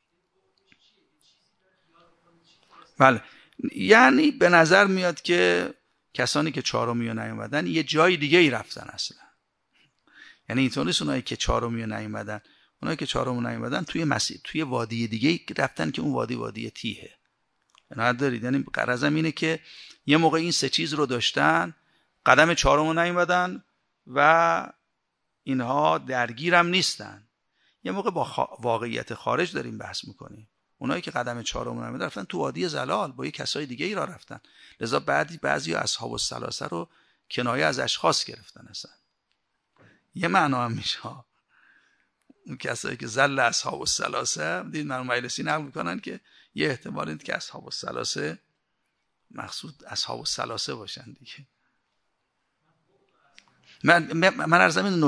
بله، یعنی به نظر میاد که کسانی که 4می نیومدن یه جای دیگه ای رفتن اصلا. یعنی اینطور نیست اونایی که 4می نیومدن، اونایی که 4می نیومدن توی مسیر توی وادی دیگه ای رفتن که اون وادی تیهه. ندارید؟ یعنی غرضم اینه که یه موقع این 3 چیز رو داشتن، قدم 4مو نیومدن و اینها درگیرم نیستن. یه موقع با واقعیت خارج داریم بحث میکنیم. اونایی که قدم 4مو نیومدن رفتن تو وادی زلال، با یه کسای دیگه ای را رفتن. لذا بعضی اصحاب الثلاثه رو کنایه از اشخاص گرفتن اصلا. یه معنا هم میشه اون کسایی که ظل اصحاب الثلاثه، دید من مجلسی نقل میکنن که یه احتمال اینه که اصحاب الثلاثه مقصود اصحاب الثلاثه باشن دیگه. من عرضم این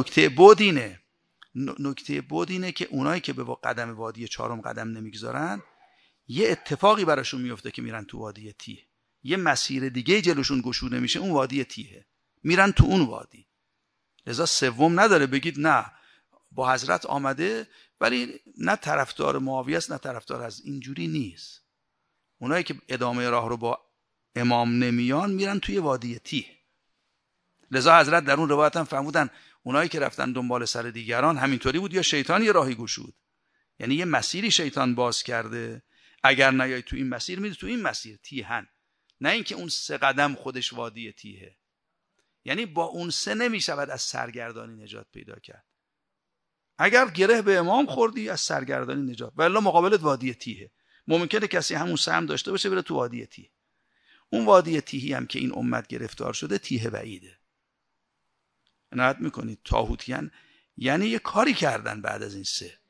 نکته بود اینه که اونایی که به قدم وادی 4م قدم نمیگذارن یه اتفاقی براشون میفته که میرن تو وادی تیه، یه مسیر دیگه جلوشون گشوده میشه، اون وادی تیه، میرن تو اون وادی. لذا 3 نداره بگید نه با حضرت آمده ولی نه طرفدار معاویه است نه طرفدار از، اینجوری نیست. اونایی که ادامه راه رو با امام نمیان میرن توی وادی تیه. لذا حضرت در اون روایت هم فرمودن اونایی که رفتن دنبال سر دیگران همینطوری بود یا شیطان یه راهی گشود، یعنی یه مسیری شیطان باز کرده، اگر نیای تو این مسیر میری تو این مسیر تیهن، نه اینکه اون 3 قدم خودش وادی تیهه. یعنی با اون 3 نمیشود از سرگردانی نجات پیدا کرد. اگر گره به امام خوردی از سرگردانی نجات، ولی مقابلت وادی تیهه. ممکنه کسی همون سهم داشته باشه بره تو وادی تیه. اون وادی تیهی هم که این امت گرفتار شده تیه بعیده. عنایت میکنید تاهوتیان یعنی یه کاری کردن بعد از این 3.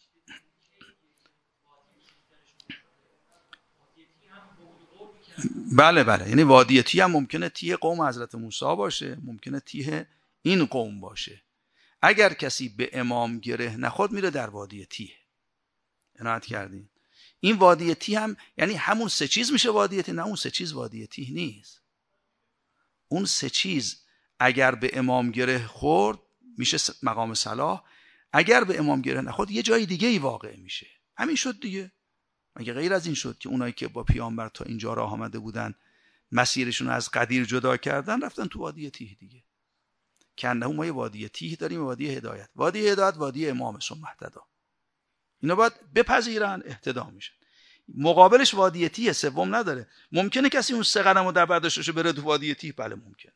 بله یعنی وادی تیه هم ممکنه تیه قوم حضرت موسی باشه، ممکنه تیه این قوم باشه. اگر کسی به امام گره نخورد میره در وادی تیه. عنایت کردین؟ این وادی تیه هم یعنی همون 3 چیز میشه وادی تیه؟ نه، اون 3 چیز وادی تیه نیست. اون 3 چیز اگر به امام گره خورد میشه مقام صلاح، اگر به امام گره نخورد یه جای دیگه ای واقع میشه. همین شد دیگه. مگه غیر از این شد که اونایی که با پیامبر تا اینجا راه آمده بودن مسیرشون از قدیر جدا کردن رفتن تو وادی تیه دیگه. کنه ما یه وادی تیه داریم، وادی هدایت، وادی امام ثم اهتدی. اینا باید بپذیرن اهتدا میشن. مقابلش وادی تیه 3 نداره. ممکنه کسی اون 3 قدمو در برداشتش بره تو وادی تیه، بله ممکنه.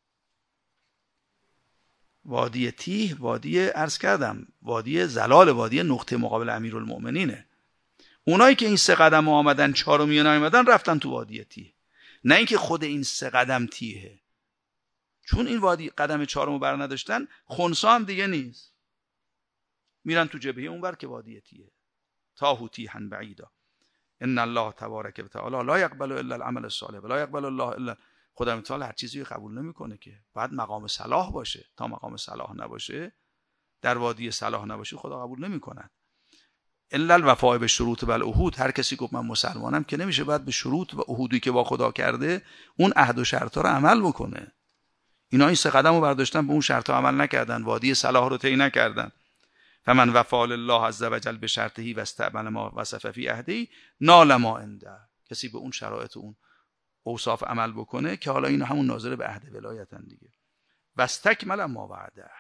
وادی تیه وادی عرض کردم وادی زلال، وادی نقطه مقابل امیرالمؤمنینه. اونایی که این 3 قدم آمدن 4می نیومدن رفتن تو وادی تیه، نه اینکه خود این 3 قدم تیه. چون این وادی قدم 4مو بر نداشتن خنثی هم دیگه نیست، میرن تو جبهه اونور که وادی تیه. تاهوا تیها بعیدا ان الله تبارک و تعالی لا یقبل الا العمل الصالح ولا یقبل الله الا، خدا متعال هر چیزی قبول نمیکنه که بعد مقام صلاح باشه. تا مقام صلاح نباشه، در وادی صلاح نباشه، خدا قبول نمیکنه. الا الوفاء به شروط و العهود. هر کسی گفت من مسلمانم که نمیشه، باید به شروط و عهودی که با خدا کرده اون عهد و شرطا رو عمل بکنه. اینا این 3 قدم رو برداشتن، به اون شرطا عمل نکردن، وادی صلاح رو طی نکردن. فمن وفا لله عز وجل به شرطه و استعمل ما وصف فی عهده نال ما عنده. کسی به اون شرایط و اون اوصاف عمل بکنه که حالا اینا همون ناظر به عهد ولایتن دیگه. واستکمل ما وعده.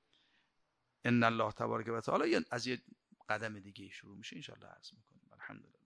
ان الله تبارک و تعالی از یه قدم دیگه شروع میشه ان شاء الله عرض میکنیم. الحمدلله.